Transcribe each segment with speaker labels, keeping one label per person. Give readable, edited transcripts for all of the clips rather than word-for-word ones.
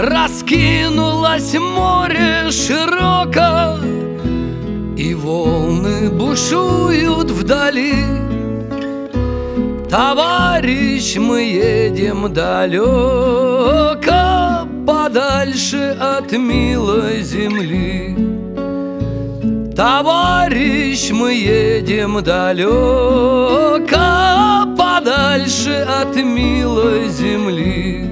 Speaker 1: Раскинулось море широко, и волны бушуют вдали. Товарищ, мы едем далеко, подальше от милой земли. Товарищ, мы едем далеко, подальше от милой земли.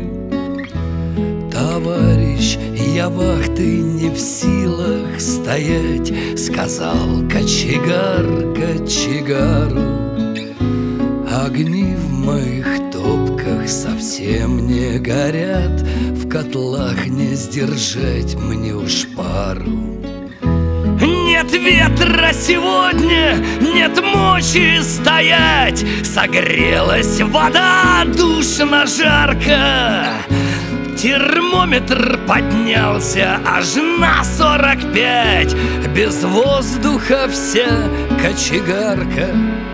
Speaker 1: Товарищ, я вахты не в силах стоять, сказал кочегар кочегару. Огни в моих топках совсем не горят, в котлах не сдержать мне уж пару. Нет ветра сегодня, нет мочи стоять, согрелась вода душно жарко. Термометр поднялся аж на 45, без воздуха вся кочегарка.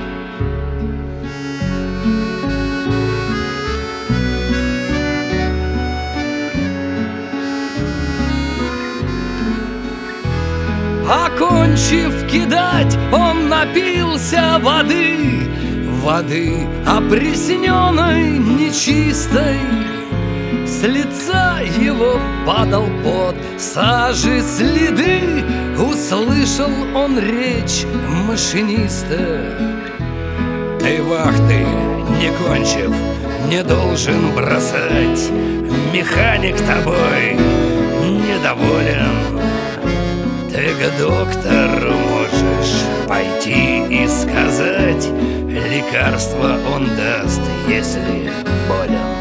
Speaker 1: Окончив кидать, он напился воды, воды опресненной, нечистой. С лица его падал пот, сажи следы, услышал он речь машиниста. Ты вахты, не кончив, не должен бросать, механик тобой недоволен. Ты к доктору можешь пойти и сказать, лекарство он даст, если болен.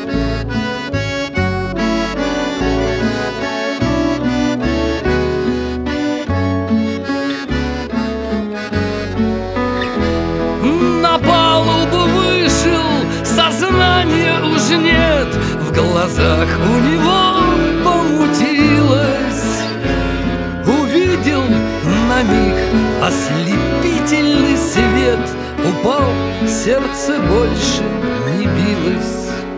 Speaker 1: На палубу вышел, сознания уж нет, в глазах у него помутилось. Увидел на миг ослепительный свет, упал, сердце больше не билось.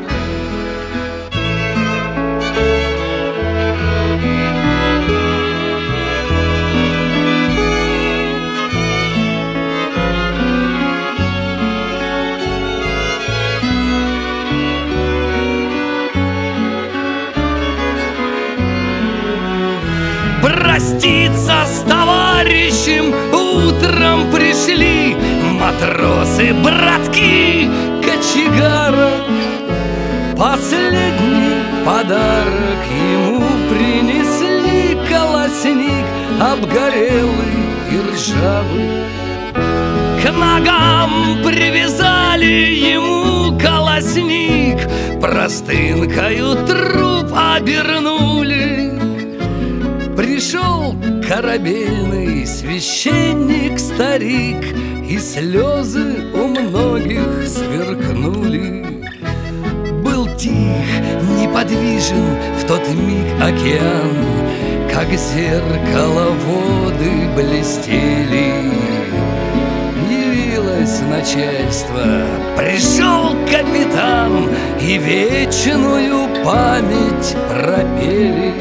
Speaker 1: Проститься с товарищем утром пришли матросы, братки кочегара. Последний подарок ему принесли, колосник обгорелый и ржавый. К ногам привязали ему колосник, простынкою труп обернули. Пришел корабельный священник-старик, и слезы у многих сверкнули. Был тих, неподвижен в тот миг океан, как зеркало воды блестели. Явилось начальство, пришел капитан, и вечную память пропели.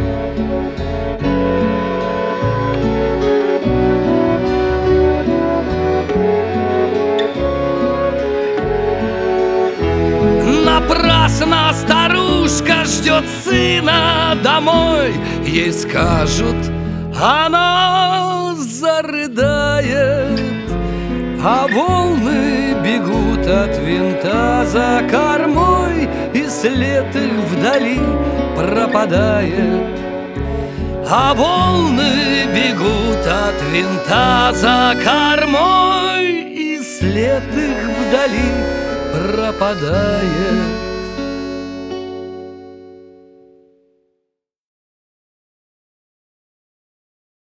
Speaker 1: Напрасно старушка ждет сына домой, ей скажут, она зарыдает. А волны бегут от винта за кормой, и след их вдали пропадает. А волны бегут от винта за кормой, и след их вдали пропадает.